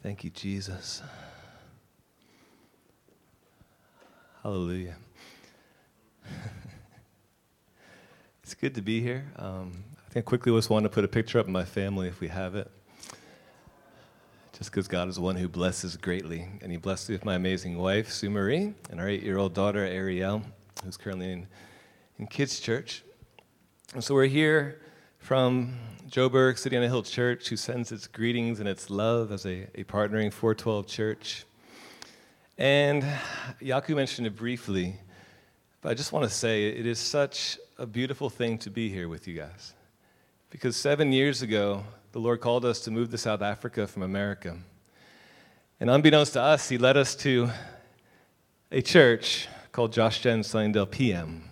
Thank you, Jesus. Hallelujah. It's good to be here. I think I quickly just want to put a picture up of my family if we have it. Just because God is the one who blesses greatly. And he blessed me with my amazing wife, Sue Marie, and our 8-year-old daughter, Ariel, who's currently in kids' church. And so we're here from Joburg City on a Hill Church, who sends its greetings and its love as a partnering 412 church. And Yaku mentioned it briefly, but I just want to say it is such a beautiful thing to be here with you guys. Because 7 years ago, the Lord called us to move to South Africa from America. And unbeknownst to us, he led us to a church called Josh Gen Sunningdale PM,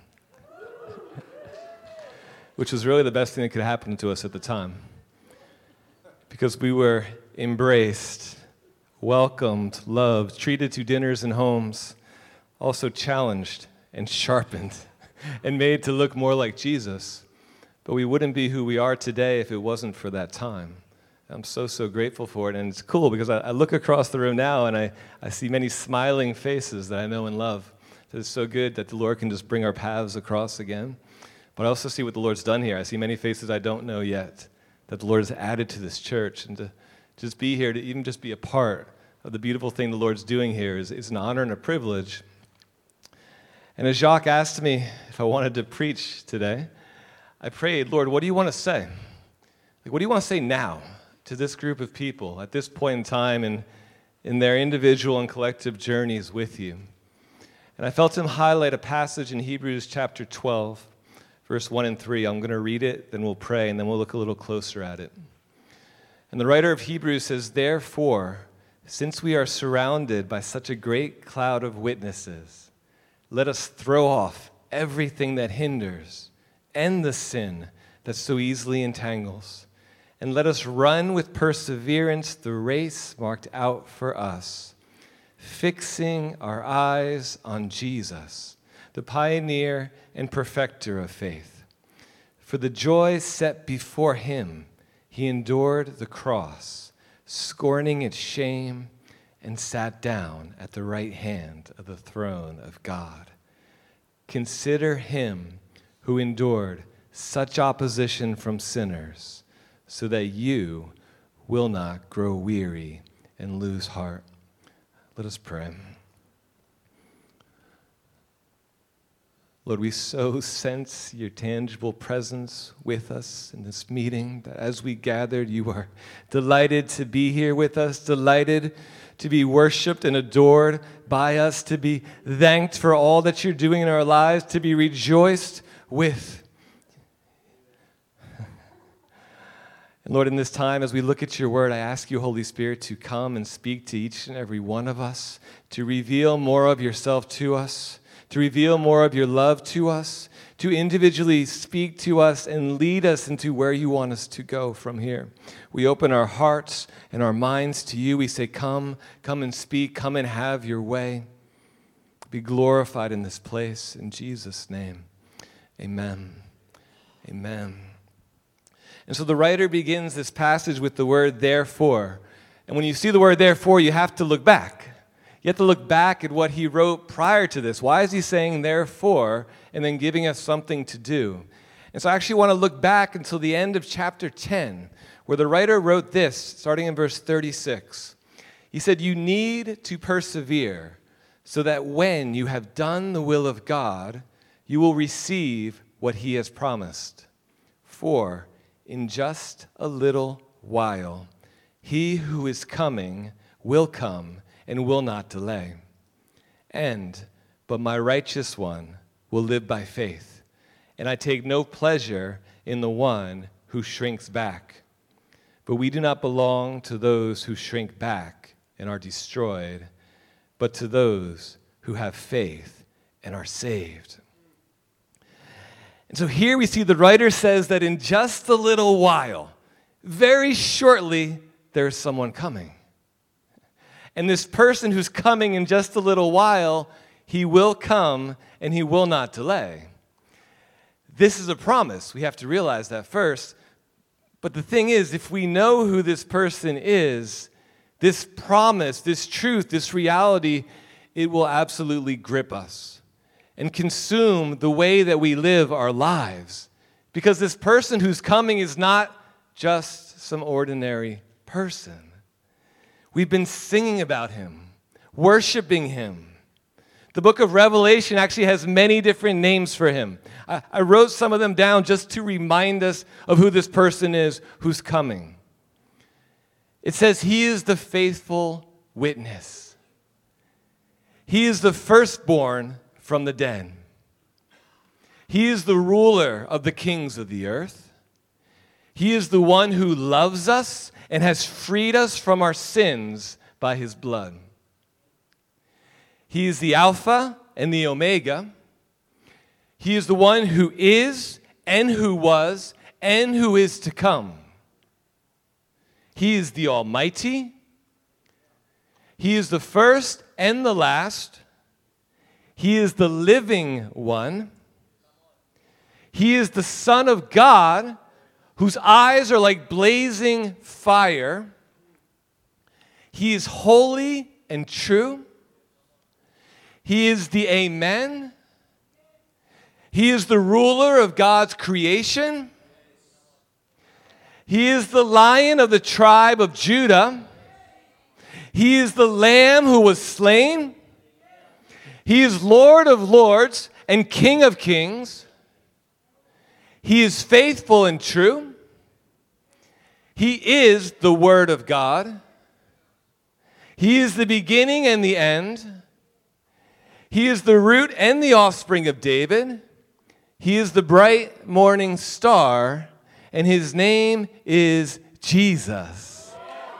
which was really the best thing that could happen to us at the time. Because we were embraced, welcomed, loved, treated to dinners and homes, also challenged and sharpened and made to look more like Jesus. But we wouldn't be who we are today if it wasn't for that time. I'm so grateful for it. And it's cool because I look across the room now and I see many smiling faces that I know and love. It's so good that the Lord can just bring our paths across again. But I also see what the Lord's done here. I see many faces I don't know yet that the Lord has added to this church. And to just be here, to even just be a part of the beautiful thing the Lord's doing here is an honor and a privilege. And as Jacques asked me if I wanted to preach today, I prayed, Lord, what do you want to say? What do you want to say now to this group of people at this point in time in their individual and collective journeys with you? And I felt him highlight a passage in Hebrews chapter 12, verse 1 and 3. I'm going to read it, then we'll pray, and then we'll look a little closer at it. And the writer of Hebrews says, "Therefore, since we are surrounded by such a great cloud of witnesses, let us throw off everything that hinders and the sin that so easily entangles, and let us run with perseverance the race marked out for us, fixing our eyes on Jesus, the pioneer and perfecter of faith. For the joy set before him, he endured the cross, scorning its shame, and sat down at the right hand of the throne of God. Consider him who endured such opposition from sinners, so that you will not grow weary and lose heart." Let us pray. Lord, we so sense your tangible presence with us in this meeting, that as we gathered, you are delighted to be here with us, delighted to be worshiped and adored by us, to be thanked for all that you're doing in our lives, to be rejoiced with. And Lord, in this time, as we look at your word, I ask you, Holy Spirit, to come and speak to each and every one of us, to reveal more of yourself to us, to reveal more of your love to us, to individually speak to us and lead us into where you want us to go from here. We open our hearts and our minds to you. We say, come and speak, come and have your way. Be glorified in this place. In Jesus' name, amen. Amen. And so the writer begins this passage with the word therefore. And when you see the word therefore, you have to look back. You have to look back at what he wrote prior to this. Why is he saying therefore and then giving us something to do? And so I actually want to look back until the end of chapter 10, where the writer wrote this, starting in verse 36. He said, "You need to persevere so that when you have done the will of God, you will receive what he has promised. For in just a little while, he who is coming will come and will not delay. But my righteous one will live by faith, and I take no pleasure in the one who shrinks back. But we do not belong to those who shrink back and are destroyed, but to those who have faith and are saved." And so here we see the writer says that in just a little while, very shortly, there's someone coming. And this person who's coming in just a little while, he will come and he will not delay. This is a promise. We have to realize that first. But the thing is, if we know who this person is, this promise, this truth, this reality, it will absolutely grip us and consume the way that we live our lives. Because this person who's coming is not just some ordinary person. We've been singing about him, worshiping him. The book of Revelation actually has many different names for him. I wrote some of them down just to remind us of who this person is who's coming. It says he is the faithful witness. He is the firstborn from the dead. He is the ruler of the kings of the earth. He is the one who loves us and has freed us from our sins by his blood. He is the Alpha and the Omega. He is the one who is and who was and who is to come. He is the Almighty. He is the first and the last. He is the living one. He is the Son of God, whose eyes are like blazing fire. He is holy and true. He is the Amen. He is the ruler of God's creation. He is the Lion of the tribe of Judah. He is the Lamb who was slain. He is Lord of lords and King of kings. He is faithful and true. He is the Word of God. He is the beginning and the end. He is the root and the offspring of David. He is the bright morning star, and his name is Jesus.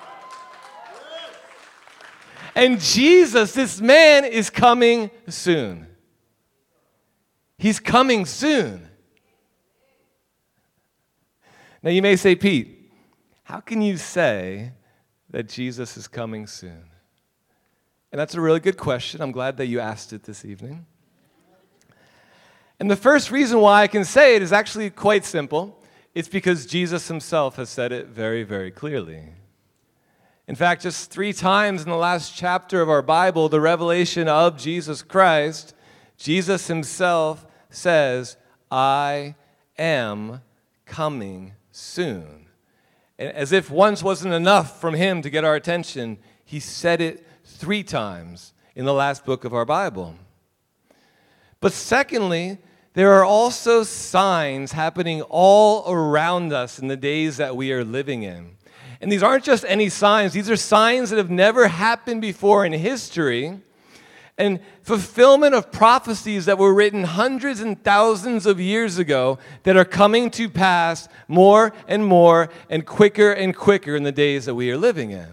And Jesus, this man, is coming soon. He's coming soon. Now you may say, Pete, how can you say that Jesus is coming soon? And that's a really good question. I'm glad that you asked it this evening. And the first reason why I can say it is actually quite simple. It's because Jesus himself has said it very, very clearly. In fact, just 3 times in the last chapter of our Bible, the revelation of Jesus Christ, Jesus himself says, I am coming soon. And as if once wasn't enough from him to get our attention, he said it 3 times in the last book of our Bible. But secondly, there are also signs happening all around us in the days that we are living in. And these aren't just any signs. These are signs that have never happened before in history, and fulfillment of prophecies that were written hundreds and thousands of years ago that are coming to pass more and more and quicker in the days that we are living in.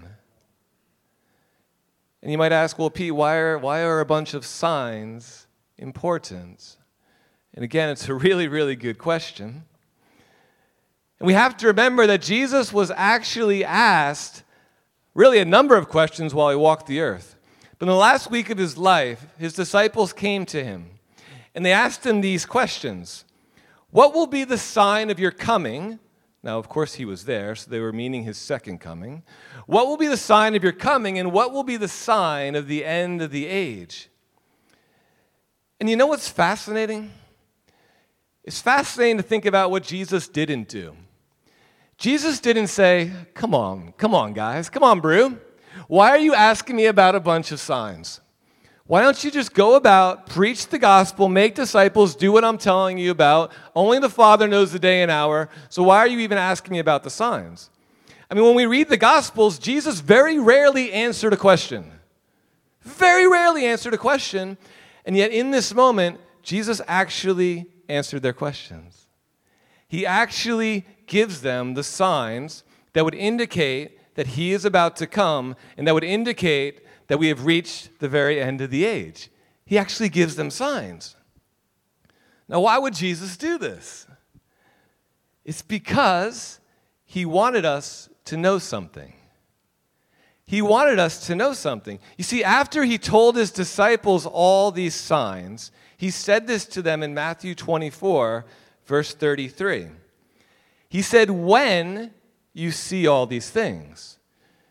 And you might ask, well, Pete, why are a bunch of signs important? And again, it's a really, really good question. And we have to remember that Jesus was actually asked really a number of questions while he walked the earth. But in the last week of his life, his disciples came to him, and they asked him these questions. What will be the sign of your coming? Now, of course, he was there, so they were meaning his second coming. What will be the sign of your coming, and what will be the sign of the end of the age? And you know what's fascinating? It's fascinating to think about what Jesus didn't do. Jesus didn't say, come on, guys, come on, Brew. Why are you asking me about a bunch of signs? Why don't you just go about, preach the gospel, make disciples, do what I'm telling you about? Only the Father knows the day and hour, so why are you even asking me about the signs? I mean, when we read the Gospels, Jesus very rarely answered a question. Very rarely answered a question, and yet in this moment, Jesus actually answered their questions. He actually gives them the signs that would indicate that he is about to come and that would indicate that we have reached the very end of the age. He actually gives them signs. Now, why would Jesus do this? It's because he wanted us to know something. He wanted us to know something. You see, after he told his disciples all these signs, he said this to them in Matthew 24, verse 33. He said, when you see all these things,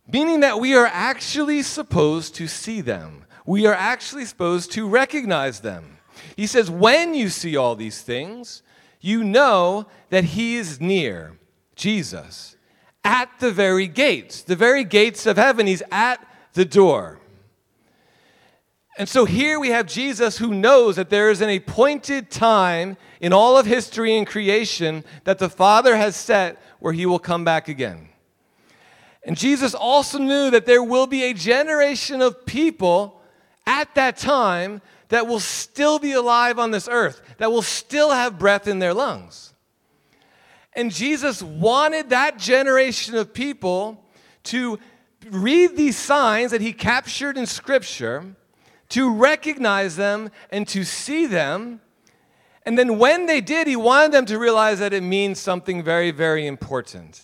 meaning that we are actually supposed to see them. We are actually supposed to recognize them. He says, when you see all these things, you know that he is near, Jesus, at the very gates of heaven. He's at the door. And so here we have Jesus who knows that there is an appointed time in all of history and creation that the Father has set where he will come back again. And Jesus also knew that there will be a generation of people at that time that will still be alive on this earth, that will still have breath in their lungs. And Jesus wanted that generation of people to read these signs that he captured in Scripture, to recognize them and to see them. And then when they did, he wanted them to realize that it means something very, very important.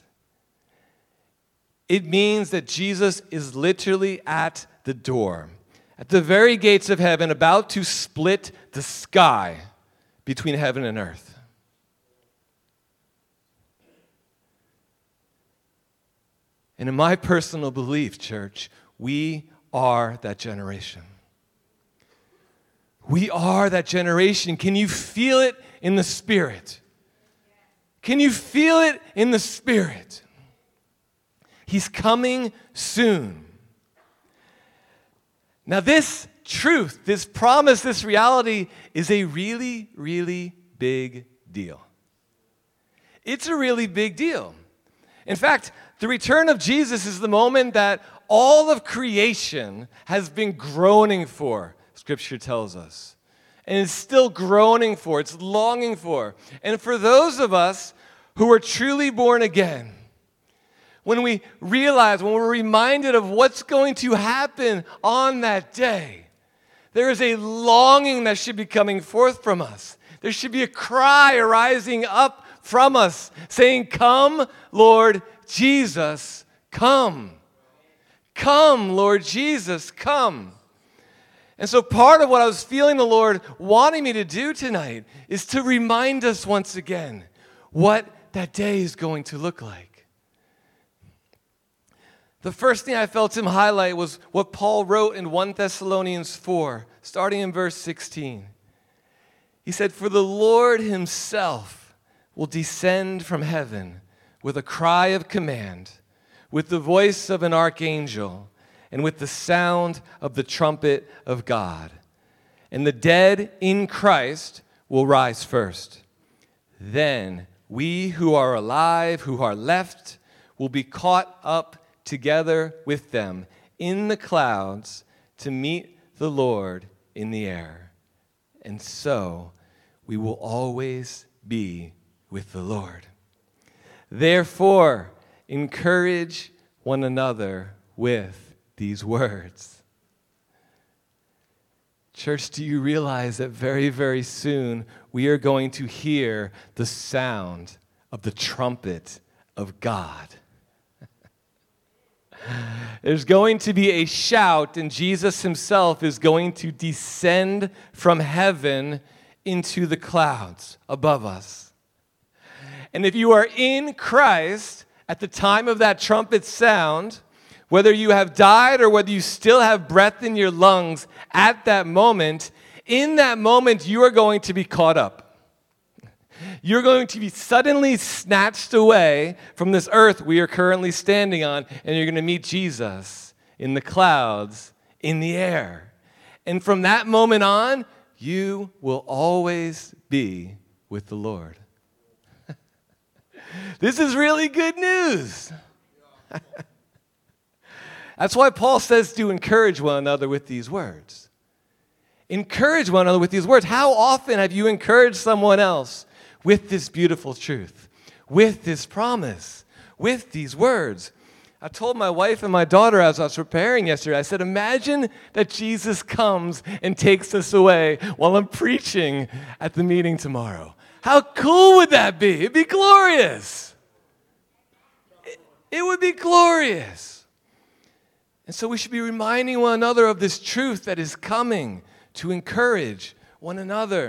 It means that Jesus is literally at the door, at the very gates of heaven, about to split the sky between heaven and earth. And in my personal belief, church, we are that generation. We are that generation. Can you feel it in the Spirit? Can you feel it in the Spirit? He's coming soon. Now this truth, this promise, this reality is a really, really big deal. It's a really big deal. In fact, the return of Jesus is the moment that all of creation has been groaning for, Scripture tells us. And is still groaning for, it's longing for. And for those of us who are truly born again, when we realize, when we're reminded of what's going to happen on that day, there is a longing that should be coming forth from us. There should be a cry arising up from us saying, "Come, Lord Jesus, come. Come, Lord Jesus, come." And so part of what I was feeling the Lord wanting me to do tonight is to remind us once again what that day is going to look like. The first thing I felt him highlight was what Paul wrote in 1 Thessalonians 4, starting in verse 16. He said, "For the Lord himself will descend from heaven with a cry of command, with the voice of an archangel, and with the sound of the trumpet of God. And the dead in Christ will rise first. Then we who are alive, who are left, will be caught up together with them in the clouds to meet the Lord in the air. And so we will always be with the Lord. Therefore, encourage one another with these words." Church, do you realize that very, very soon we are going to hear the sound of the trumpet of God? There's going to be a shout, and Jesus himself is going to descend from heaven into the clouds above us. And if you are in Christ at the time of that trumpet sound, whether you have died or whether you still have breath in your lungs at that moment, in that moment you are going to be caught up. You're going to be suddenly snatched away from this earth we are currently standing on, and you're going to meet Jesus in the clouds, in the air. And from that moment on, you will always be with the Lord. This is really good news. That's why Paul says to encourage one another with these words. Encourage one another with these words. How often have you encouraged someone else with this beautiful truth, with this promise, with these words? I told my wife and my daughter as I was preparing yesterday, I said, imagine that Jesus comes and takes us away while I'm preaching at the meeting tomorrow. How cool would that be? It'd be glorious. It would be glorious. And so we should be reminding one another of this truth that is coming to encourage one another.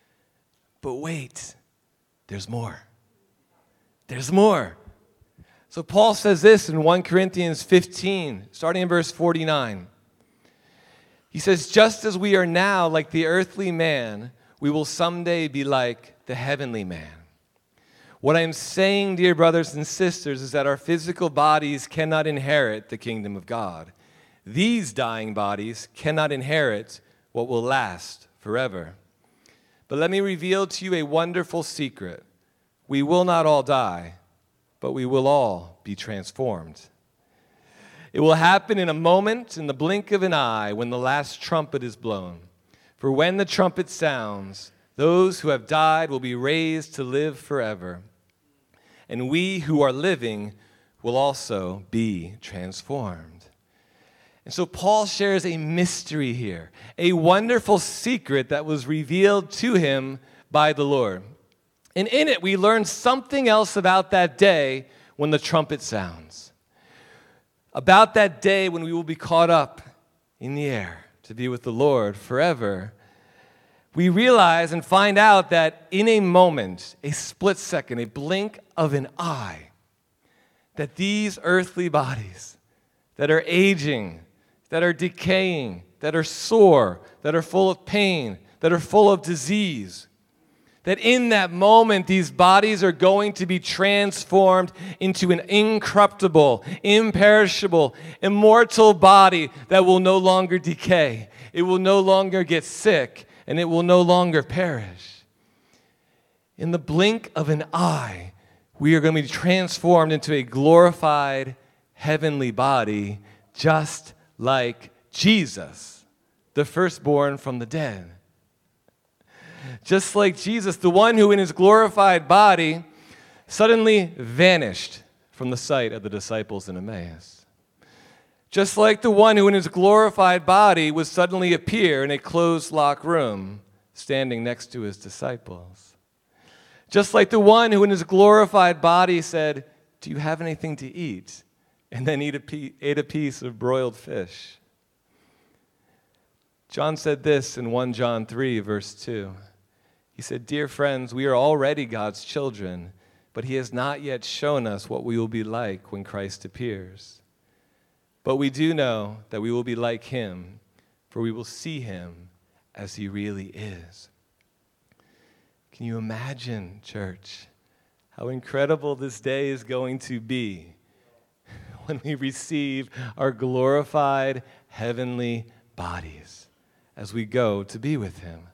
But wait, there's more. There's more. So Paul says this in 1 Corinthians 15, starting in verse 49. He says, just as we are now like the earthly man, we will someday be like the heavenly man. What I'm saying, dear brothers and sisters, is that our physical bodies cannot inherit the kingdom of God. These dying bodies cannot inherit what will last forever. But let me reveal to you a wonderful secret. We will not all die, but we will all be transformed. It will happen in a moment, in the blink of an eye, when the last trumpet is blown. For when the trumpet sounds, those who have died will be raised to live forever. And we who are living will also be transformed. And so Paul shares a mystery here, a wonderful secret that was revealed to him by the Lord. And in it, we learn something else about that day when the trumpet sounds. About that day when we will be caught up in the air to be with the Lord forever. We realize and find out that in a moment, a split second, a blink of an eye, that these earthly bodies that are aging, that are decaying, that are sore, that are full of pain, that are full of disease, that in that moment, these bodies are going to be transformed into an incorruptible, imperishable, immortal body that will no longer decay. It will no longer get sick, and it will no longer perish. In the blink of an eye, we are going to be transformed into a glorified heavenly body, just like Jesus, the firstborn from the dead. Just like Jesus, the one who in his glorified body suddenly vanished from the sight of the disciples in Emmaus. Just like the one who in his glorified body would suddenly appear in a closed locked room standing next to his disciples. Just like the one who in his glorified body said, "Do you have anything to eat?" and then ate a piece of broiled fish. John said this in 1 John 3, verse 2. He said, "Dear friends, we are already God's children, but he has not yet shown us what we will be like when Christ appears. But we do know that we will be like him, for we will see him as he really is." Can you imagine, church, how incredible this day is going to be when we receive our glorified heavenly bodies as we go to be with him?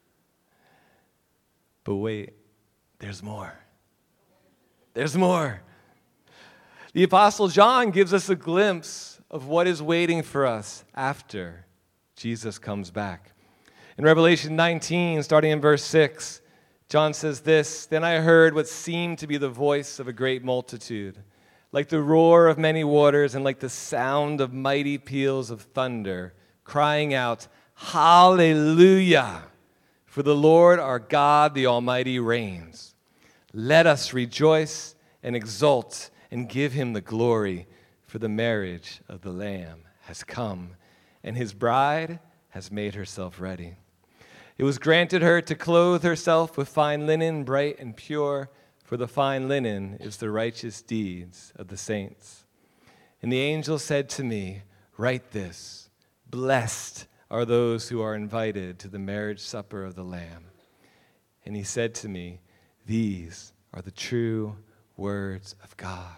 But wait, there's more. There's more. The Apostle John gives us a glimpse of what is waiting for us after Jesus comes back. In Revelation 19, starting in verse 6, John says this, "Then I heard what seemed to be the voice of a great multitude, like the roar of many waters and like the sound of mighty peals of thunder, crying out, 'Hallelujah! For the Lord our God, the Almighty, reigns. Let us rejoice and exult and give him the glory, for the marriage of the Lamb has come, and his bride has made herself ready. It was granted her to clothe herself with fine linen, bright and pure, for the fine linen is the righteous deeds of the saints. And the angel said to me, 'Write this, blessed are those who are invited to the marriage supper of the Lamb.' And he said to me, 'These are the true words of God.'"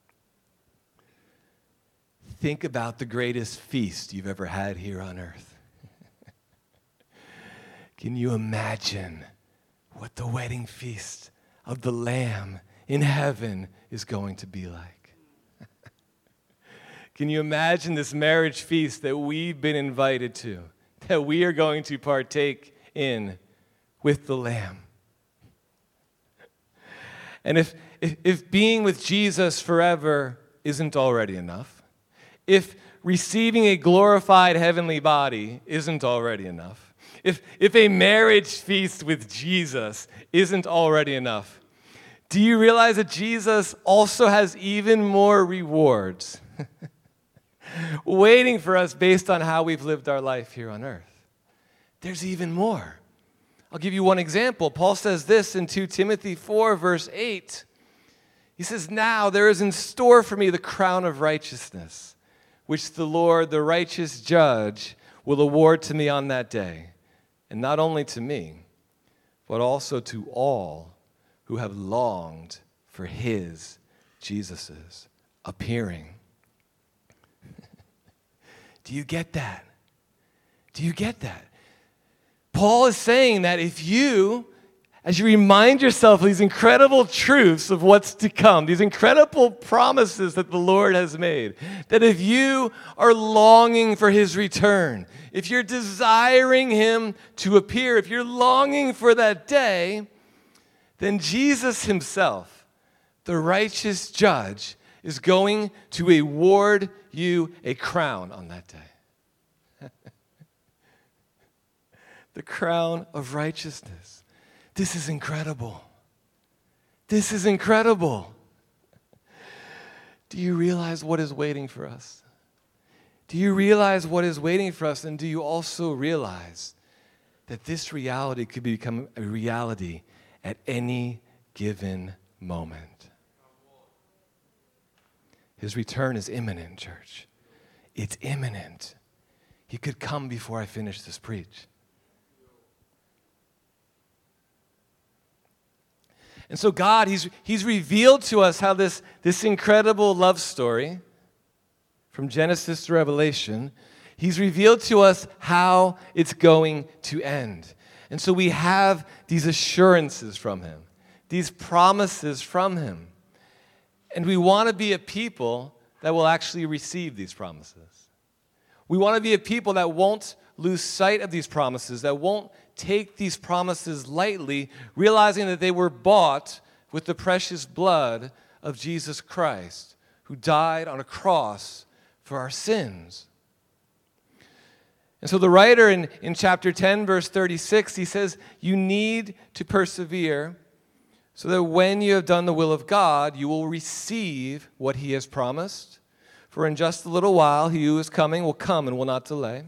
Think about the greatest feast you've ever had here on earth. Can you imagine what the wedding feast of the Lamb in heaven is going to be like? Can you imagine this marriage feast that we've been invited to, that we are going to partake in with the Lamb? And if being with Jesus forever isn't already enough, if receiving a glorified heavenly body isn't already enough, if a marriage feast with Jesus isn't already enough, do you realize that Jesus also has even more rewards waiting for us based on how we've lived our life here on earth? There's even more. I'll give you one example. Paul says this in 2 Timothy 4, verse 8. He says, now there is in store for me the crown of righteousness, which the Lord, the righteous judge, will award to me on that day. And not only to me, but also to all who have longed for his, Jesus's, appearing. Do you get that? Do you get that? Paul is saying that if you, as you remind yourself of these incredible truths of what's to come, these incredible promises that the Lord has made, that if you are longing for his return, if you're desiring him to appear, if you're longing for that day, then Jesus himself, the righteous judge, is going to award you a crown on that day. The crown of righteousness. This is incredible. This is incredible. Do you realize what is waiting for us? Do you realize what is waiting for us? And do you also realize that this reality could become a reality at any given moment? His return is imminent, church. It's imminent. He could come before I finish this preach. And so God, He's revealed to us how this incredible love story from Genesis to Revelation, He's revealed to us how it's going to end. And so we have these assurances from Him, these promises from Him. And we want to be a people that will actually receive these promises. We want to be a people that won't lose sight of these promises, that won't take these promises lightly, realizing that they were bought with the precious blood of Jesus Christ, who died on a cross for our sins. And so the writer in chapter 10, verse 36, he says, you need to persevere so that when you have done the will of God, you will receive what He has promised. For in just a little while, He who is coming will come and will not delay.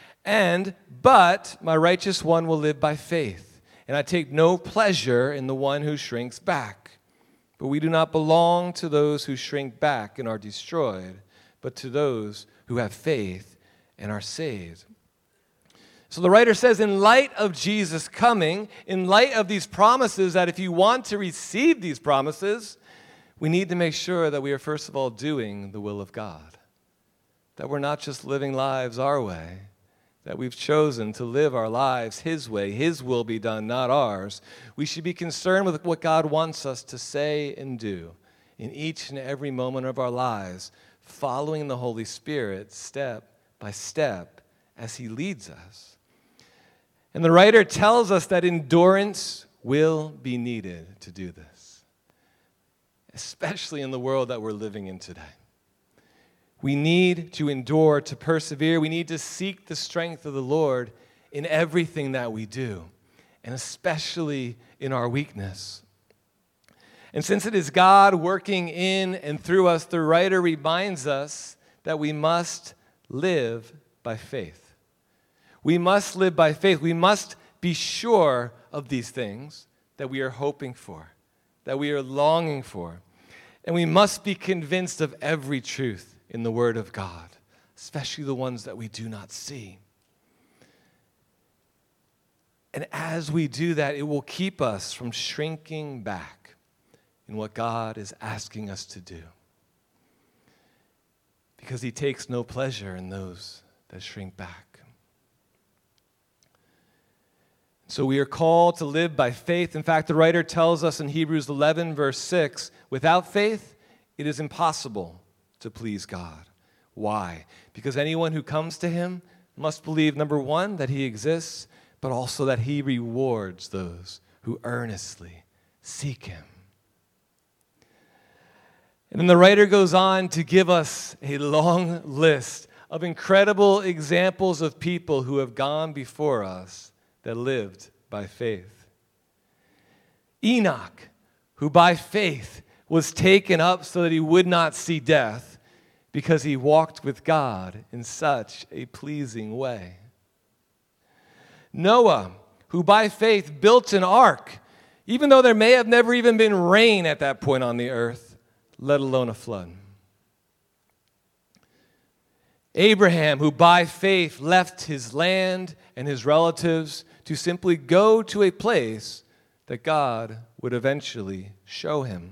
But my righteous one will live by faith, and I take no pleasure in the one who shrinks back. But we do not belong to those who shrink back and are destroyed, but to those who have faith and are saved. So the writer says, in light of Jesus coming, in light of these promises, that if you want to receive these promises, we need to make sure that we are first of all doing the will of God. That we're not just living lives our way, that we've chosen to live our lives His way, His will be done, not ours. We should be concerned with what God wants us to say and do in each and every moment of our lives, following the Holy Spirit step by step as He leads us. And the writer tells us that endurance will be needed to do this, especially in the world that we're living in today. We need to endure, to persevere. We need to seek the strength of the Lord in everything that we do, and especially in our weakness. And since it is God working in and through us, the writer reminds us that we must live by faith. We must live by faith. We must be sure of these things that we are hoping for, that we are longing for. And we must be convinced of every truth in the Word of God, especially the ones that we do not see. And as we do that, it will keep us from shrinking back in what God is asking us to do. Because He takes no pleasure in those that shrink back. So we are called to live by faith. In fact, the writer tells us in Hebrews 11, verse 6, without faith, it is impossible to please God. Why? Because anyone who comes to Him must believe, number one, that He exists, but also that He rewards those who earnestly seek Him. And then the writer goes on to give us a long list of incredible examples of people who have gone before us that lived by faith. Enoch, who by faith was taken up so that he would not see death because he walked with God in such a pleasing way. Noah, who by faith built an ark, even though there may have never even been rain at that point on the earth, let alone a flood. Abraham, who by faith left his land and his relatives to simply go to a place that God would eventually show him.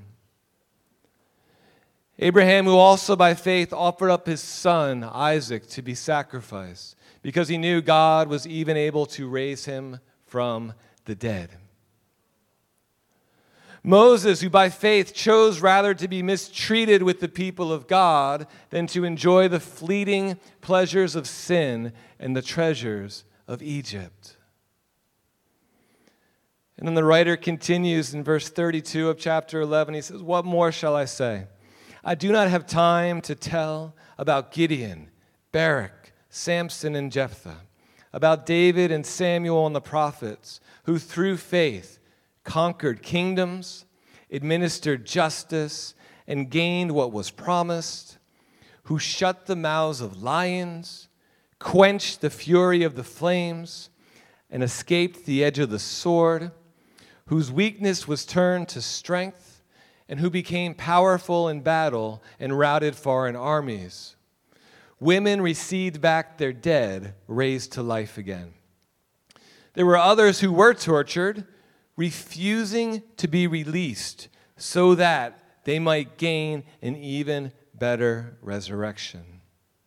Abraham, who also by faith offered up his son Isaac to be sacrificed because he knew God was even able to raise him from the dead. Moses, who by faith chose rather to be mistreated with the people of God than to enjoy the fleeting pleasures of sin and the treasures of Egypt. And then the writer continues in verse 32 of chapter 11. He says, "What more shall I say? I do not have time to tell about Gideon, Barak, Samson, and Jephthah, about David and Samuel and the prophets, who through faith conquered kingdoms, administered justice, and gained what was promised, who shut the mouths of lions, quenched the fury of the flames, and escaped the edge of the sword, whose weakness was turned to strength, and who became powerful in battle and routed foreign armies. Women received back their dead, raised to life again. There were others who were tortured, refusing to be released so that they might gain an even better resurrection.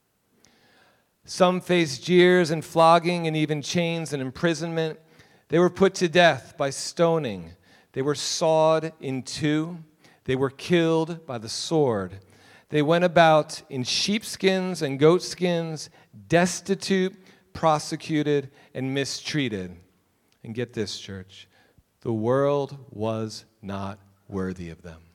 Some faced jeers and flogging and even chains and imprisonment. They were put to death by stoning. They were sawed in two. They were killed by the sword. They went about in sheepskins and goatskins, destitute, prosecuted, and mistreated. And get this, church. The world was not worthy of them.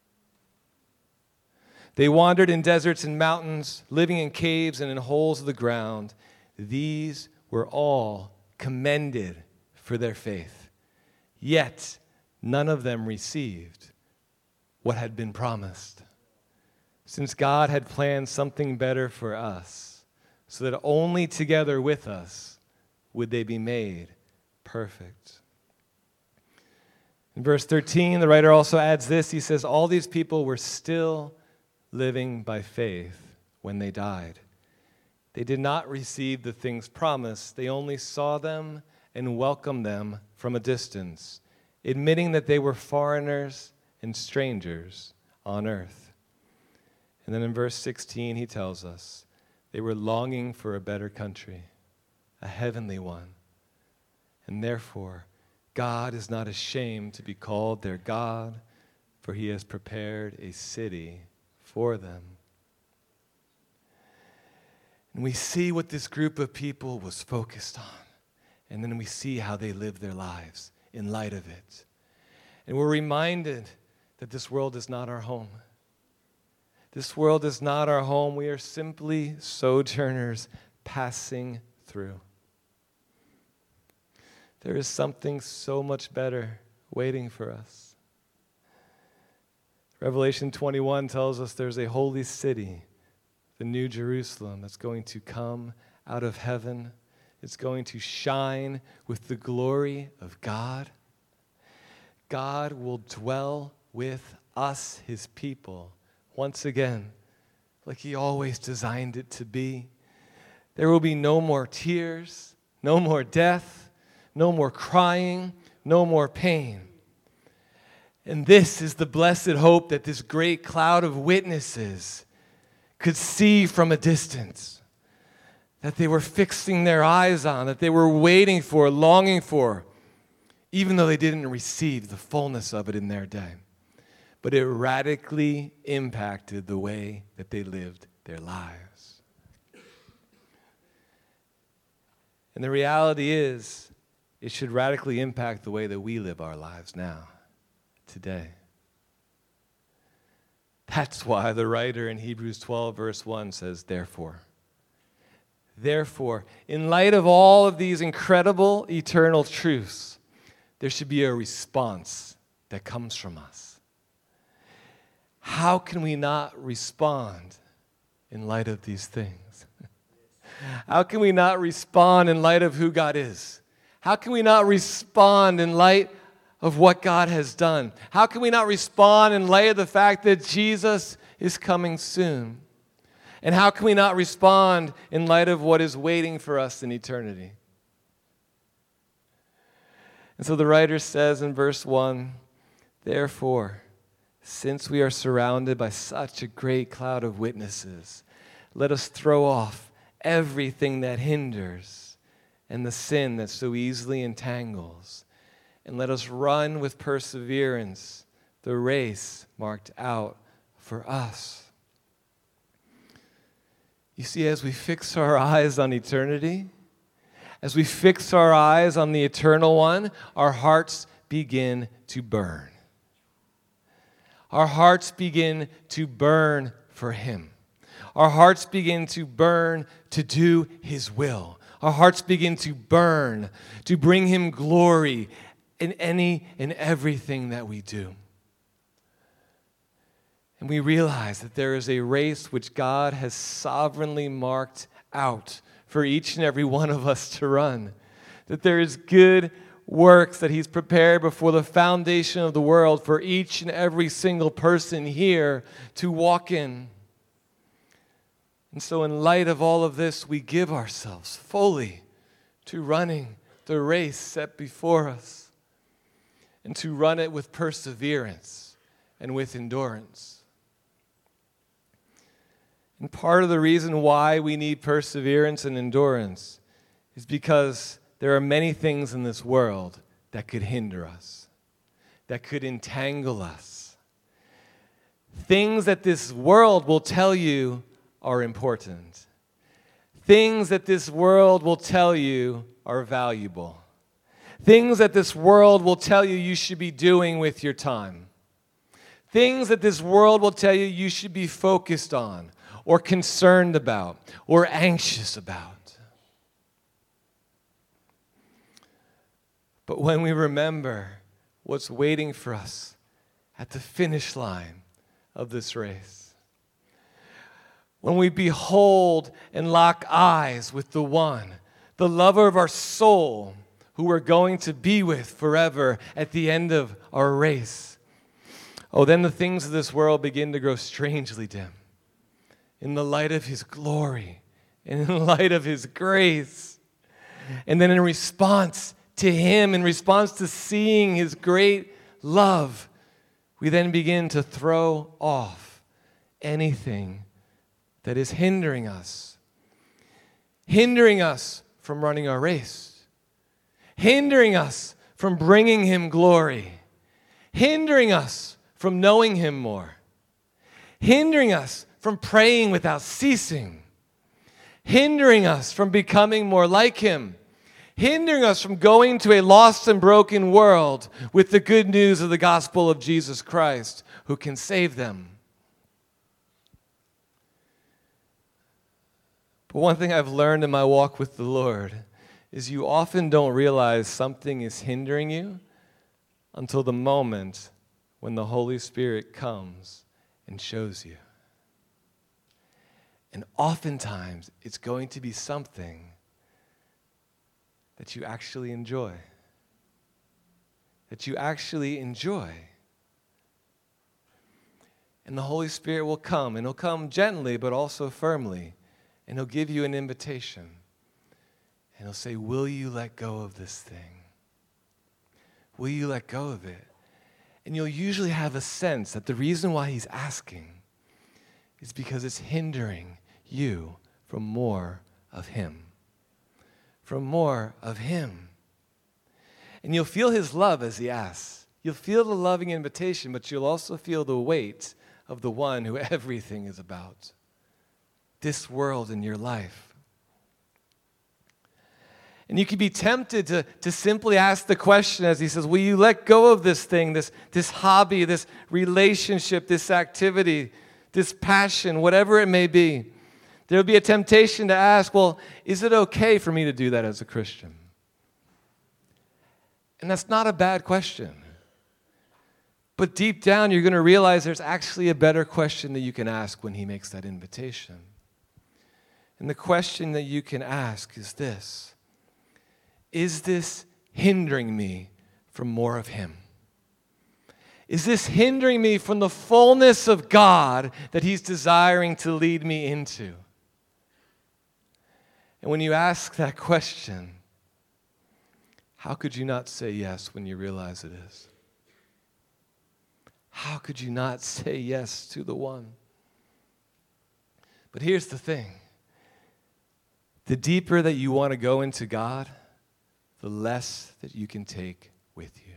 They wandered in deserts and mountains, living in caves and in holes of the ground. These were all commended for their faith. Yet none of them received what had been promised, since God had planned something better for us, so that only together with us would they be made perfect. In verse 13, the writer also adds this. He says, all these people were still living by faith when they died. They did not receive the things promised. They only saw them and welcomed them from a distance, admitting that they were foreigners and strangers on earth. And then in verse 16, he tells us they were longing for a better country, a heavenly one. And therefore, God is not ashamed to be called their God, for he has prepared a city for them. And we see what this group of people was focused on. And then we see how they lived their lives in light of it. And we're reminded that this world is not our home. This world is not our home. We are simply sojourners passing through. There is something so much better waiting for us. Revelation 21 tells us there's a holy city, the New Jerusalem, that's going to come out of heaven. It's going to shine with the glory of God. God will dwell with us, his people, once again, like he always designed it to be. There will be no more tears, no more death, no more crying, no more pain. And this is the blessed hope that this great cloud of witnesses could see from a distance, that they were fixing their eyes on, that they were waiting for, longing for, even though they didn't receive the fullness of it in their day. But it radically impacted the way that they lived their lives. And the reality is, it should radically impact the way that we live our lives now, today. That's why the writer in Hebrews 12, verse 1 says, Therefore, in light of all of these incredible eternal truths, there should be a response that comes from us. How can we not respond in light of these things? How can we not respond in light of who God is? How can we not respond in light of what God has done? How can we not respond in light of the fact that Jesus is coming soon? And how can we not respond in light of what is waiting for us in eternity? And so the writer says in verse 1, therefore, since we are surrounded by such a great cloud of witnesses, let us throw off everything that hinders and the sin that so easily entangles, and let us run with perseverance the race marked out for us. You see, as we fix our eyes on eternity, as we fix our eyes on the eternal one, our hearts begin to burn. Our hearts begin to burn for him. Our hearts begin to burn to do his will. Our hearts begin to burn to bring him glory in any and everything that we do. And we realize that there is a race which God has sovereignly marked out for each and every one of us to run. That there is good works that he's prepared before the foundation of the world for each and every single person here to walk in. And so in light of all of this, we give ourselves fully to running the race set before us, and to run it with perseverance and with endurance. And part of the reason why we need perseverance and endurance is because there are many things in this world that could hinder us, that could entangle us. Things that this world will tell you are important. Things that this world will tell you are valuable. Things that this world will tell you you should be doing with your time. Things that this world will tell you you should be focused on, or concerned about, or anxious about. But when we remember what's waiting for us at the finish line of this race, when we behold and lock eyes with the one, the lover of our soul, who we're going to be with forever at the end of our race, then the things of this world begin to grow strangely dim in the light of his glory and in the light of his grace. And then in response to him, in response to seeing his great love, we then begin to throw off anything that is hindering us from running our race, hindering us from bringing him glory, hindering us from knowing him more, hindering us from praying without ceasing, hindering us from becoming more like him, hindering us from going to a lost and broken world with the good news of the gospel of Jesus Christ, who can save them. But one thing I've learned in my walk with the Lord is you often don't realize something is hindering you until the moment when the Holy Spirit comes and shows you. And oftentimes, it's going to be something that you actually enjoy. That you actually enjoy. And the Holy Spirit will come, and he'll come gently but also firmly, and he'll give you an invitation. And he'll say, will you let go of this thing? Will you let go of it? And you'll usually have a sense that the reason why he's asking is because it's hindering you from more of him. From more of him. And you'll feel his love as he asks. You'll feel the loving invitation, but you'll also feel the weight of the one who everything is about. This world in your life. And you could be tempted to simply ask the question as he says, will you let go of this thing, this hobby, this relationship, this activity, this passion, whatever it may be. There will be a temptation to ask, well, is it okay for me to do that as a Christian? And that's not a bad question. But deep down, you're going to realize there's actually a better question that you can ask when he makes that invitation. And the question that you can ask is this hindering me from more of him? Is this hindering me from the fullness of God that He's desiring to lead me into? And when you ask that question, how could you not say yes when you realize it is? How could you not say yes to the one? But here's the thing. The deeper that you want to go into God, the less that you can take with you.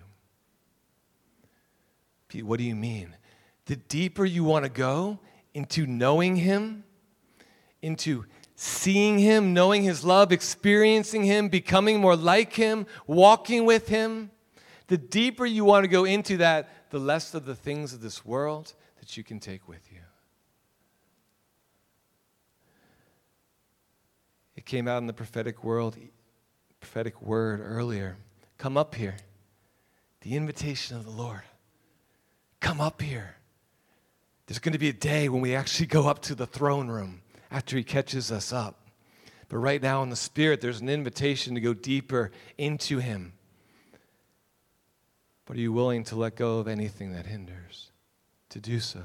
Pete, what do you mean? The deeper you want to go into knowing Him, into seeing Him, knowing His love, experiencing Him, becoming more like Him, walking with Him, the deeper you want to go into that, the less of the things of this world that you can take with you. It came out in the prophetic word earlier. Come up here. The invitation of the Lord. Come up here. There's going to be a day when we actually go up to the throne room after He catches us up. But right now in the Spirit, there's an invitation to go deeper into Him. But are you willing to let go of anything that hinders to do so?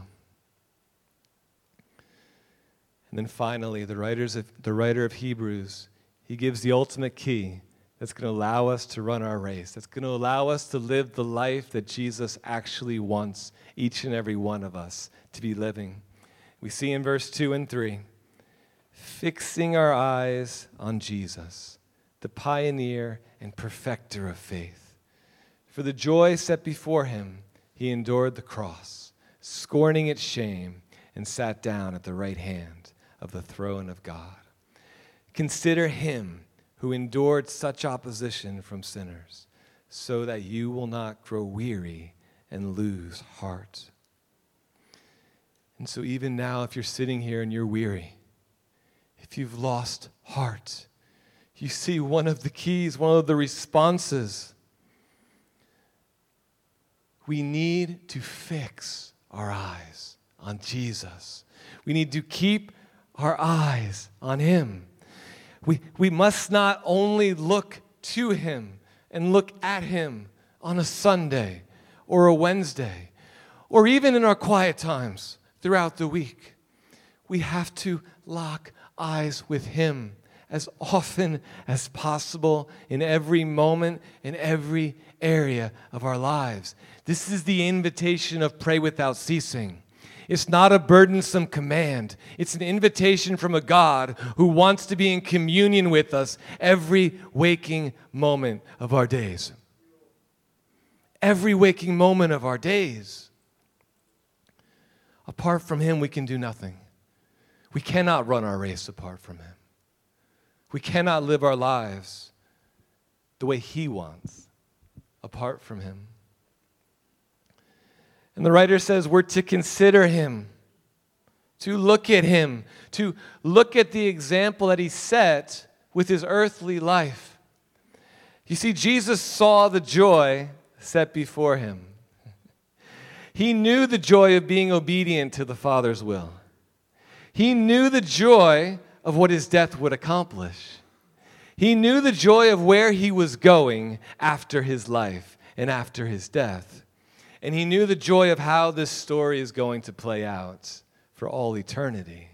And then finally, the writer of Hebrews, he gives the ultimate key that's going to allow us to run our race, that's going to allow us to live the life that Jesus actually wants each and every one of us to be living. We see in verse 2 and 3, fixing our eyes on Jesus, the pioneer and perfecter of faith. For the joy set before Him, He endured the cross, scorning its shame, and sat down at the right hand of the throne of God. Consider Him who endured such opposition from sinners, so that you will not grow weary and lose heart. And so even now, if you're sitting here and you're weary, if you've lost heart, you see one of the keys, one of the responses. We need to fix our eyes on Jesus. We need to keep our eyes on Him. We must not only look to Him and look at Him on a Sunday or a Wednesday or even in our quiet times throughout the week. We have to lock eyes with Him as often as possible in every moment, in every area of our lives. This is the invitation of pray without ceasing. It's not a burdensome command. It's an invitation from a God who wants to be in communion with us every waking moment of our days. Every waking moment of our days. Apart from Him, we can do nothing. We cannot run our race apart from Him. We cannot live our lives the way He wants apart from Him. And the writer says we're to consider Him, to look at Him, to look at the example that He set with His earthly life. You see, Jesus saw the joy set before Him. He knew the joy of being obedient to the Father's will. He knew the joy of what His death would accomplish. He knew the joy of where He was going after His life and after His death. And He knew the joy of how this story is going to play out for all eternity.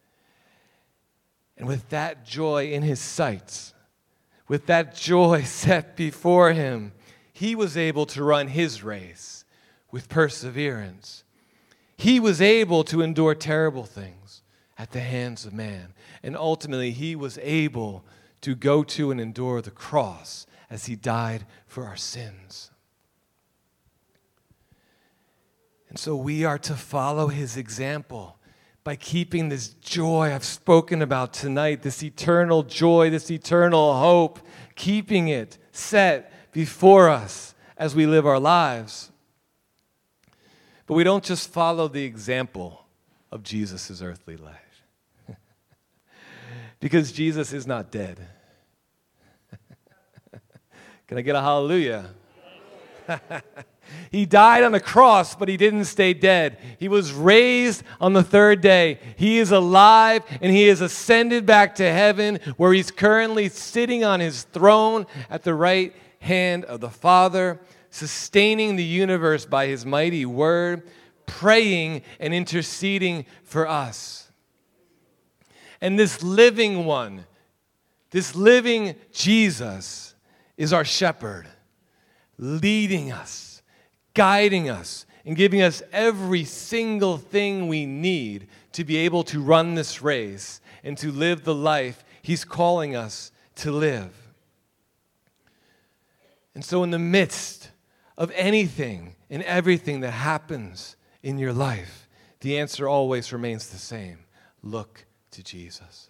And with that joy in His sights, with that joy set before Him, He was able to run His race with perseverance. He was able to endure terrible things at the hands of man. And ultimately, He was able to go to and endure the cross as He died for our sins. And so we are to follow His example by keeping this joy I've spoken about tonight, this eternal joy, this eternal hope, keeping it set before us as we live our lives. But we don't just follow the example of Jesus' earthly life. Because Jesus is not dead. Can I get a hallelujah? He died on a cross, but He didn't stay dead. He was raised on the third day. He is alive, and He is ascended back to heaven, where He's currently sitting on His throne at the right hand of the Father, sustaining the universe by his mighty word, praying and interceding for us. And this living one, this living Jesus is our shepherd, leading us, guiding us, and giving us every single thing we need to be able to run this race and to live the life he's calling us to live. And so in the midst of anything and everything that happens in your life, the answer always remains the same. Look to Jesus.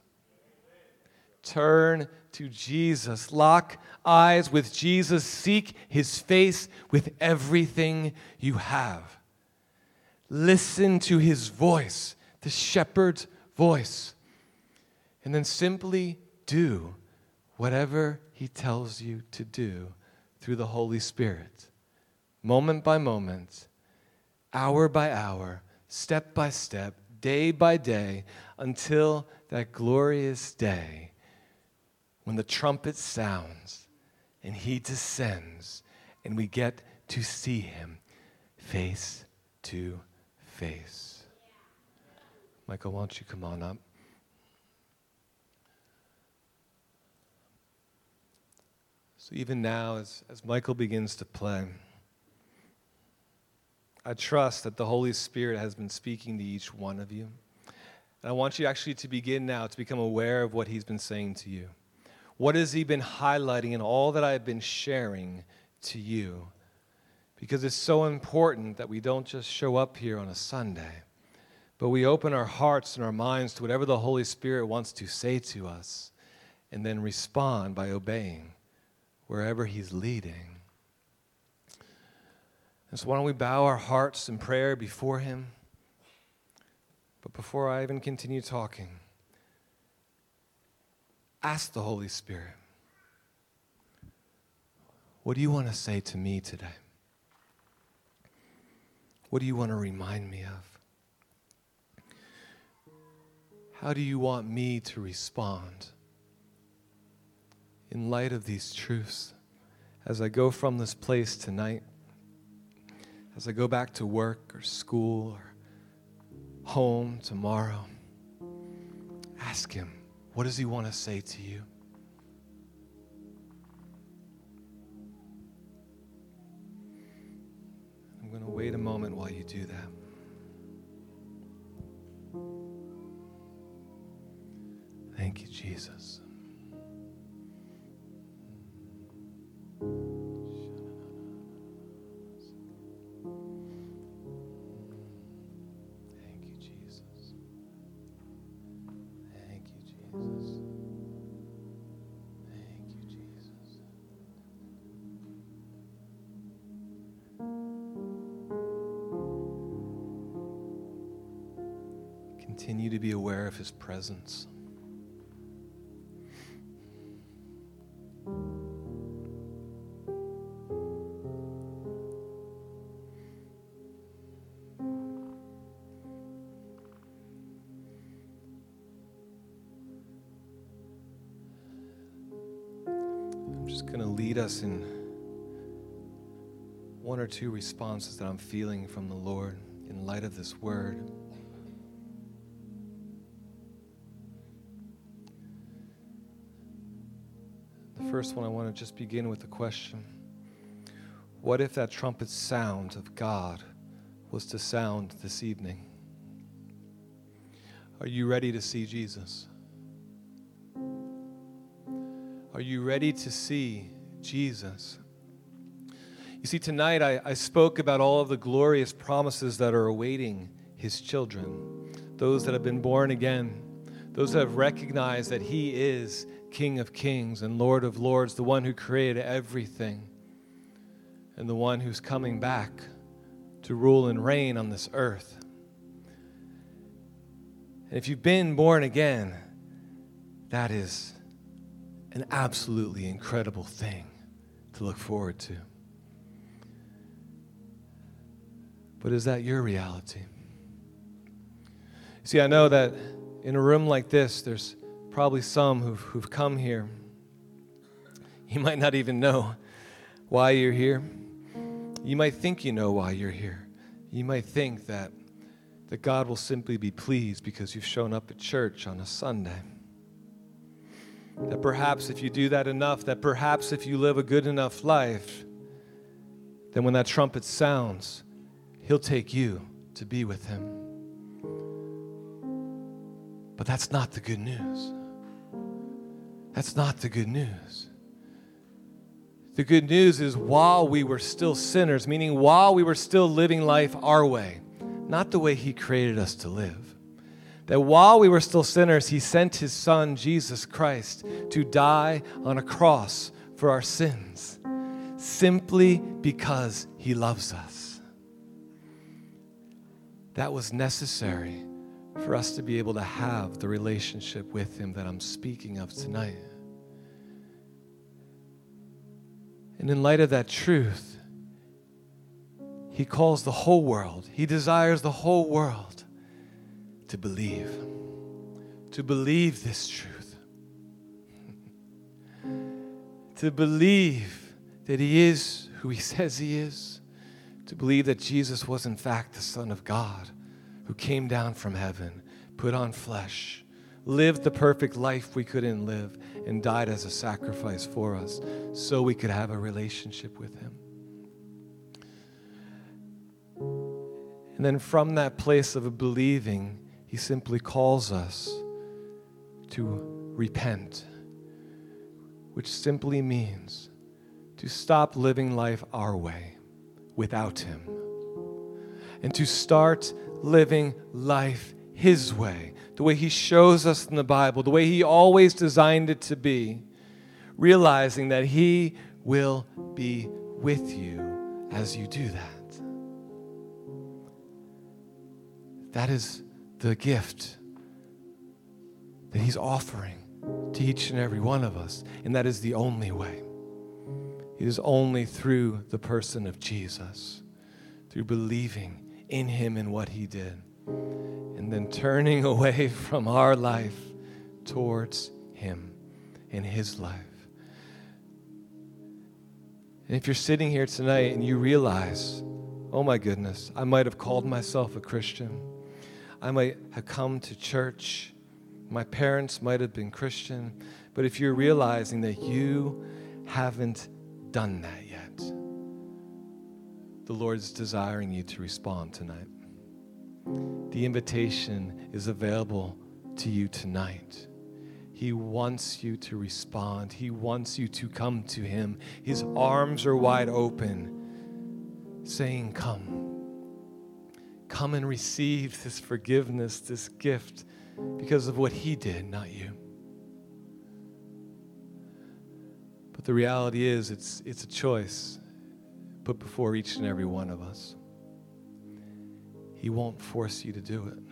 Turn to Jesus. Lock eyes with Jesus. Seek his face with everything you have. Listen to his voice, the shepherd's voice. And then simply do whatever he tells you to do through the Holy Spirit. Moment by moment, hour by hour, step by step, day by day, until that glorious day when the trumpet sounds and he descends and we get to see him face to face. Michael, why don't you come on up? So even now, as Michael begins to play, I trust that the Holy Spirit has been speaking to each one of you. And I want you actually to begin now to become aware of what he's been saying to you. What has he been highlighting in all that I've been sharing to you? Because it's so important that we don't just show up here on a Sunday, but we open our hearts and our minds to whatever the Holy Spirit wants to say to us, and then respond by obeying wherever he's leading. And so why don't we bow our hearts in prayer before him? But before I even continue talking, ask the Holy Spirit, what do you want to say to me today? What do you want to remind me of? How do you want me to respond in light of these truths as I go from this place tonight, as I go back to work or school or home tomorrow? Ask him, what does he want to say to you? I'm going to wait a moment while you do that. Thank you, Jesus. Thank you, Jesus. Thank you, Jesus. Thank you, Jesus. Continue to be aware of his presence. I'm just going to lead us in one or two responses that I'm feeling from the Lord in light of this word. The first one, I want to just begin with a question. What if that trumpet sound of God was to sound this evening? Are you ready to see Jesus? Are you ready to see Jesus? You see, tonight I spoke about all of the glorious promises that are awaiting his children, those that have been born again, those that have recognized that he is King of Kings and Lord of Lords, the one who created everything, and the one who's coming back to rule and reign on this earth. And if you've been born again, that is an absolutely incredible thing to look forward to. But is that your reality? See, I know that in a room like this, there's probably some who've come here. You might not even know why you're here. You might think you know why you're here. You might think that God will simply be pleased because you've shown up at church on a Sunday. That perhaps if you do that enough, that perhaps if you live a good enough life, then when that trumpet sounds, He'll take you to be with Him. But that's not the good news. That's not the good news. The good news is while we were still sinners, meaning while we were still living life our way, not the way He created us to live, that while we were still sinners, He sent His Son, Jesus Christ, to die on a cross for our sins, simply because He loves us. That was necessary for us to be able to have the relationship with Him that I'm speaking of tonight. And in light of that truth, He calls the whole world, He desires the whole world to believe this truth, to believe that He is who He says He is, to believe that Jesus was in fact the Son of God who came down from heaven, put on flesh, lived the perfect life we couldn't live, and died as a sacrifice for us so we could have a relationship with Him. And then from that place of believing, He simply calls us to repent, which simply means to stop living life our way without Him and to start living life His way, the way He shows us in the Bible, the way He always designed it to be, realizing that He will be with you as you do that. That is the gift that He's offering to each and every one of us, and that is the only way. It is only through the person of Jesus, through believing in Him and what He did, and then turning away from our life towards Him and His life. And if you're sitting here tonight and you realize, oh my goodness, I might have called myself a Christian. I might have come to church. My parents might have been Christian. But if you're realizing that you haven't done that yet, the Lord's desiring you to respond tonight. The invitation is available to you tonight. He wants you to respond. He wants you to come to Him. His arms are wide open, saying, come. Come and receive this forgiveness, this gift, because of what He did, not you. But the reality is, it's a choice put before each and every one of us. He won't force you to do it.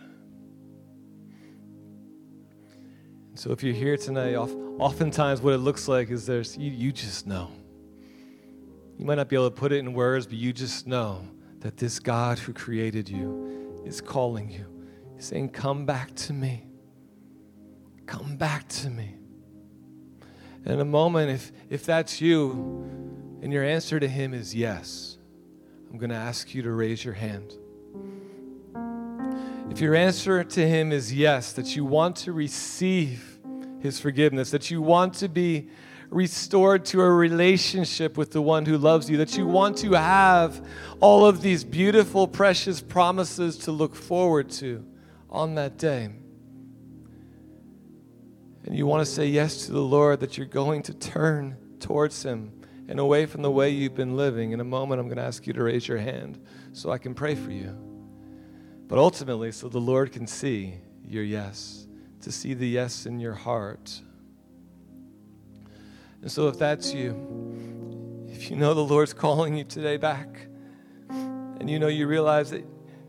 And so if you're here tonight, oftentimes what it looks like is you just know. You might not be able to put it in words, but you just know that this God who created you is calling you. He's saying, come back to me. Come back to me. And in a moment, if that's you, and your answer to Him is yes, I'm going to ask you to raise your hand. If your answer to Him is yes, that you want to receive His forgiveness, that you want to be restored to a relationship with the one who loves you, that you want to have all of these beautiful, precious promises to look forward to on that day, and you want to say yes to the Lord, that you're going to turn towards Him and away from the way you've been living, in a moment I'm going to ask you to raise your hand so I can pray for you. But ultimately, so the Lord can see your yes, to see the yes in your heart. And so if that's you, if you know the Lord's calling you today back, and you realize that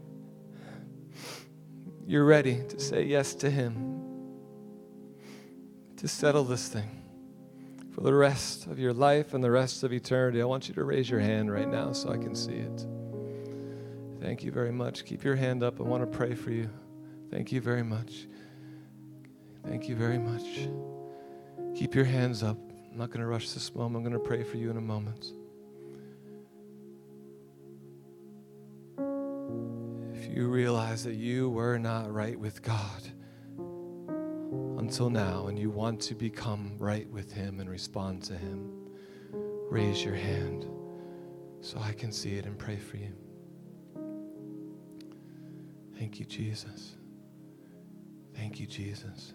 you're ready to say yes to Him, to settle this thing for the rest of your life and the rest of eternity, I want you to raise your hand right now so I can see it. Thank you very much. Keep your hand up. I want to pray for you. Thank you very much. Thank you very much. Keep your hands up. I'm not going to rush this moment. I'm going to pray for you in a moment. you realize that you were not right with God until now, and you want to become right with Him and respond to Him, raise your hand so I can see it and pray for you. Thank you, Jesus. Thank you, Jesus.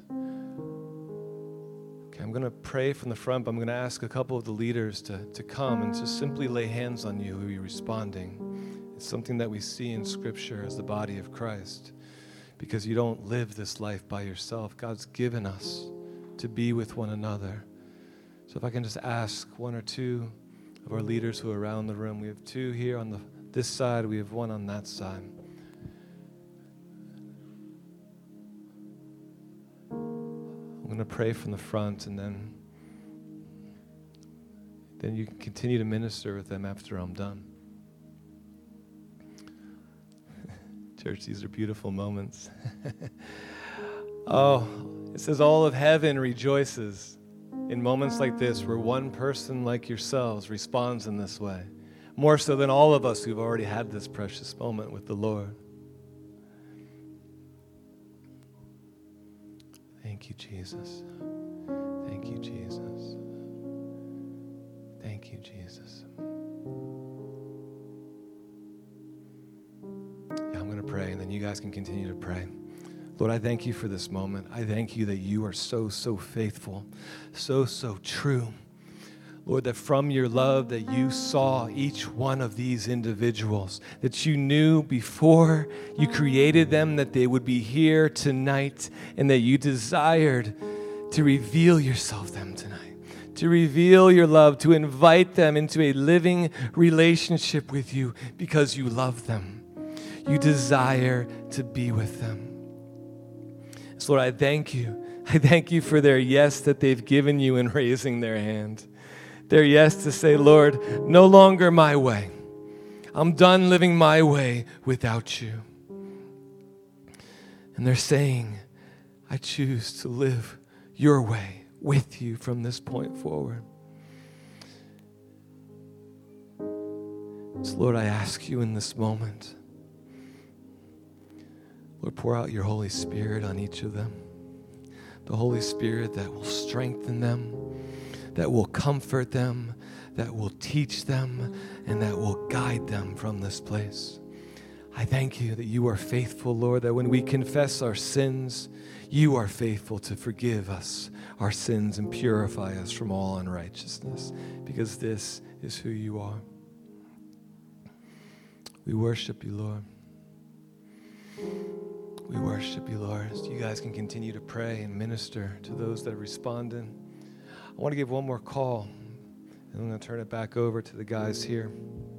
Okay, I'm going to pray from the front, but I'm going to ask a couple of the leaders to come and just simply lay hands on you who you're responding. It's something that we see in Scripture as the body of Christ, because you don't live this life by yourself. God's given us to be with one another. So if I can just ask one or two of our leaders who are around the room. We have two here on this side. We have one on that side. I'm going to pray from the front, and then you can continue to minister with them after I'm done. Church, these are beautiful moments. Oh, it says all of heaven rejoices in moments like this where one person like yourselves responds in this way, more so than all of us who've already had this precious moment with the Lord. Thank you, Jesus. Thank you, Jesus. Thank you, Jesus. Yeah, I'm going to pray, and then you guys can continue to pray. Lord, I thank you for this moment. I thank you that you are so, so faithful, so, so true. Lord, that from your love that you saw each one of these individuals, that you knew before you created them that they would be here tonight, and that you desired to reveal yourself to them tonight, to reveal your love, to invite them into a living relationship with you because you love them. You desire to be with them. So Lord, I thank you. I thank you for their yes that they've given you in raising their hand. Their yes to say, Lord, no longer my way. I'm done living my way without you. And they're saying, I choose to live your way with you from this point forward. So Lord, I ask you in this moment, Lord, pour out your Holy Spirit on each of them. The Holy Spirit that will strengthen them, that will comfort them, that will teach them, and that will guide them from this place. I thank you that you are faithful, Lord, that when we confess our sins, you are faithful to forgive us our sins and purify us from all unrighteousness, because this is who you are. We worship you, Lord. We worship you, Lord. So you guys can continue to pray and minister to those that responded. I want to give one more call, and I'm going to turn it back over to the guys here.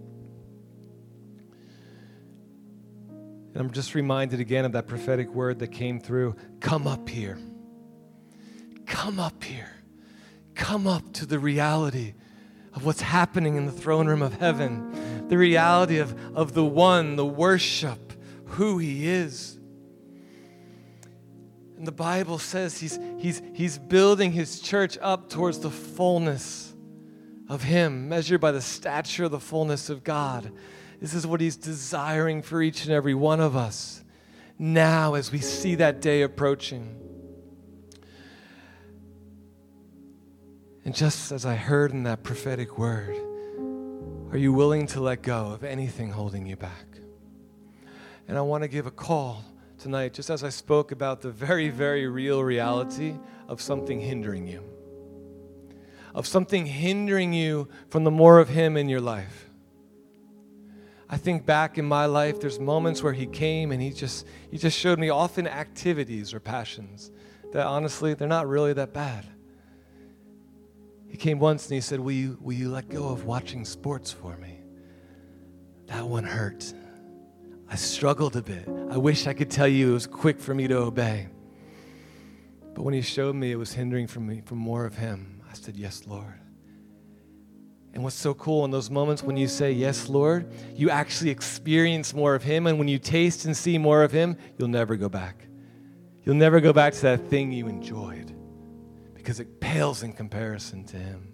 And I'm just reminded again of that prophetic word that came through. Come up here. Come up here. Come up to the reality of what's happening in the throne room of heaven. The reality of the one, the worship, who he is. And the Bible says he's building his church up towards the fullness of him, measured by the stature of the fullness of God. This is what he's desiring for each and every one of us now as we see that day approaching. And just as I heard in that prophetic word, are you willing to let go of anything holding you back? And I want to give a call tonight, just as I spoke about the very, very real reality of something hindering you, of something hindering you from the more of him in your life. I think back in my life, there's moments where he came and he just showed me often activities or passions that honestly, they're not really that bad. He came once and he said, will you let go of watching sports for me? That one hurt. I struggled a bit. I wish I could tell you it was quick for me to obey. But when he showed me it was hindering from me from more of him, I said, yes, Lord. And what's so cool in those moments when you say, yes, Lord, you actually experience more of him. And when you taste and see more of him, you'll never go back. You'll never go back to that thing you enjoyed because it pales in comparison to him.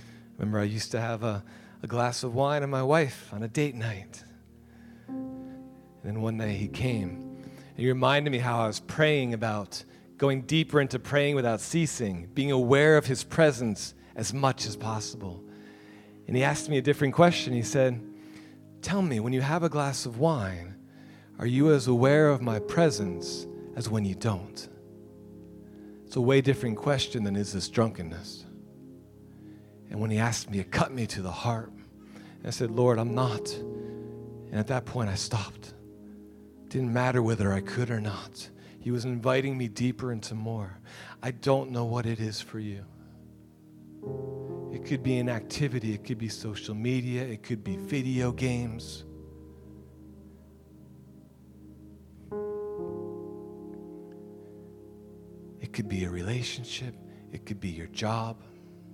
Remember, I used to have a glass of wine and my wife on a date night. And then one day he came, and he reminded me how I was praying about going deeper into praying without ceasing, being aware of his presence as much as possible. And he asked me a different question. He said, tell me, when you have a glass of wine, are you as aware of my presence as when you don't? It's a way different question than is this drunkenness. And when he asked me, it cut me to the heart. And I said, Lord, I'm not. And at that point, I stopped. It didn't matter whether I could or not. He was inviting me deeper into more. I don't know what it is for you. It could be an activity. It could be social media. It could be video games. It could be a relationship. It could be your job.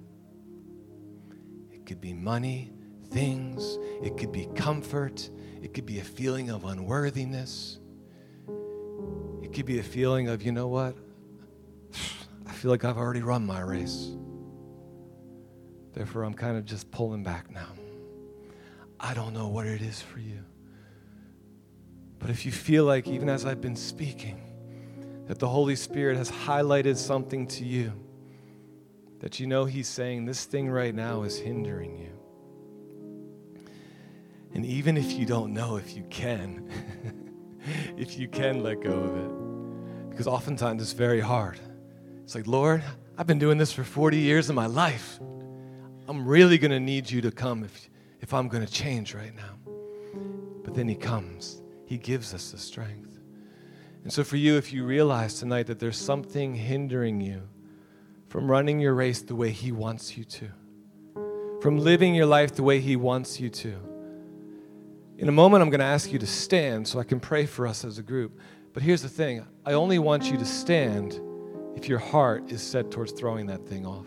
It could be money, things. It could be comfort. It could be a feeling of unworthiness. It could be a feeling of, you know what? I feel like I've already run my race. Therefore, I'm kind of just pulling back now. I don't know what it is for you. But if you feel like, even as I've been speaking, that the Holy Spirit has highlighted something to you, that you know He's saying, this thing right now is hindering you. And even if you don't know if you can, if you can let go of it, because oftentimes it's very hard. It's like, Lord, I've been doing this for 40 years of my life. I'm really going to need you to come if I'm going to change right now. But then He comes. He gives us the strength. And so for you, if you realize tonight that there's something hindering you from running your race the way He wants you to, from living your life the way He wants you to, in a moment I'm going to ask you to stand so I can pray for us as a group. But here's the thing. I only want you to stand if your heart is set towards throwing that thing off.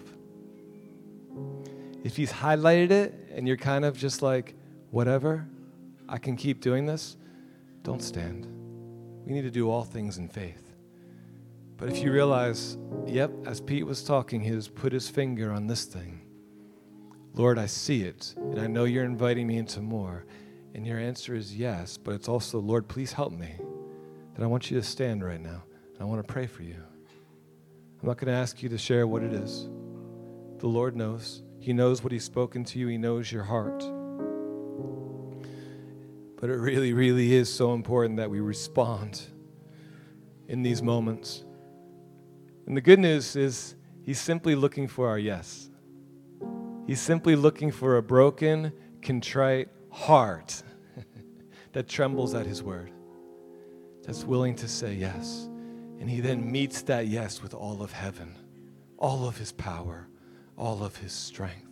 If He's highlighted it and you're kind of just like, whatever, I can keep doing this, don't stand. We need to do all things in faith. But if you realize, yep, as Pete was talking, He has put His finger on this thing. Lord, I see it, and I know You're inviting me into more. And your answer is yes, but it's also, Lord, please help me. Then I want you to stand right now, and I want to pray for you. I'm not going to ask you to share what it is. The Lord knows. He knows what He's spoken to you. He knows your heart. But it really, really is so important that we respond in these moments. And the good news is He's simply looking for our yes. He's simply looking for a broken, contrite heart that trembles at His word, that's willing to say yes. And He then meets that yes with all of heaven, all of His power, all of His strength.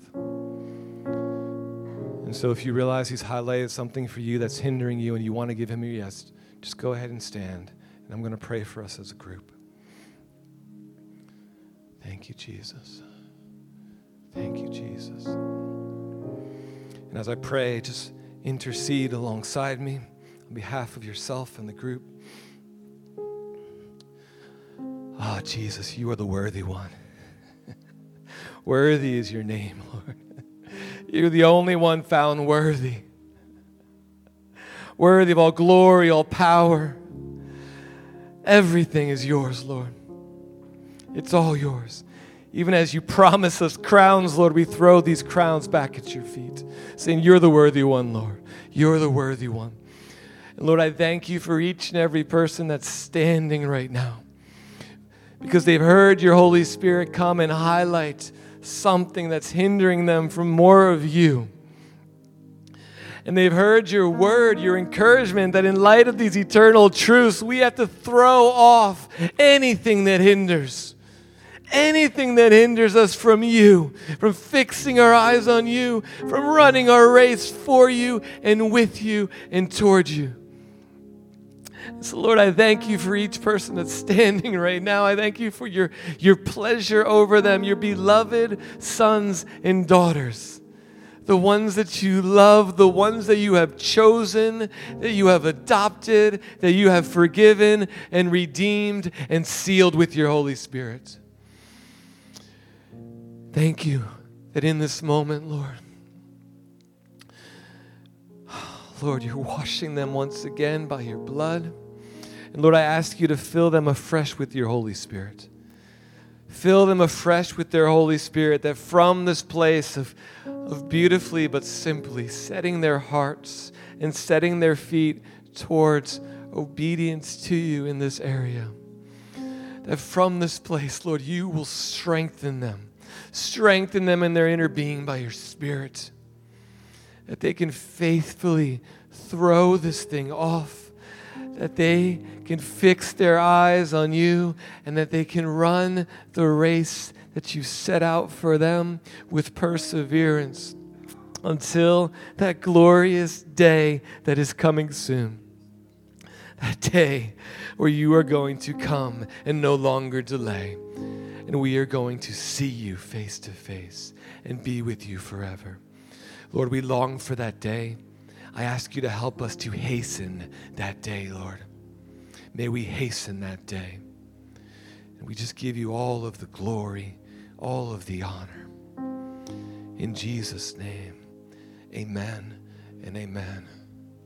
And so if you realize He's highlighted something for you that's hindering you and you want to give Him your yes, just go ahead and stand. And I'm going to pray for us as a group. Thank you, Jesus. Thank you, Jesus. And as I pray, just intercede alongside me on behalf of yourself and the group. Ah, Jesus, You are the worthy one. Worthy is Your name, Lord. You're the only one found worthy. Worthy of all glory, all power. Everything is Yours, Lord. It's all Yours. Even as You promise us crowns, Lord, we throw these crowns back at Your feet, saying, You're the worthy one, Lord. You're the worthy one. And Lord, I thank You for each and every person that's standing right now, because they've heard Your Holy Spirit come and highlight something that's hindering them from more of You. And they've heard Your word, Your encouragement that in light of these eternal truths, we have to throw off anything that hinders. Anything that hinders us from You, from fixing our eyes on You, from running our race for You and with You and toward You. So Lord, I thank You for each person that's standing right now. I thank You for your pleasure over them, Your beloved sons and daughters. The ones that You love, the ones that You have chosen, that You have adopted, that You have forgiven and redeemed and sealed with Your Holy Spirit. Thank You that in this moment, Lord, Lord, you're washing them once again by your blood. And Lord, I ask you to fill them afresh with your Holy Spirit. Fill them afresh with their Holy Spirit, that from this place of beautifully but simply setting their hearts and setting their feet towards obedience to you in this area, that from this place, Lord, you will strengthen them in their inner being by your Spirit, that they can faithfully throw this thing off, that they can fix their eyes on you, and that they can run the race that you set out for them with perseverance until that glorious day that is coming soon. That day where you are going to come and no longer delay, and we are going to see you face to face and be with you forever. Lord, we long for that day. I ask you to help us to hasten that day, Lord. May we hasten that day. And we just give you all of the glory, all of the honor. In Jesus' name, amen and amen.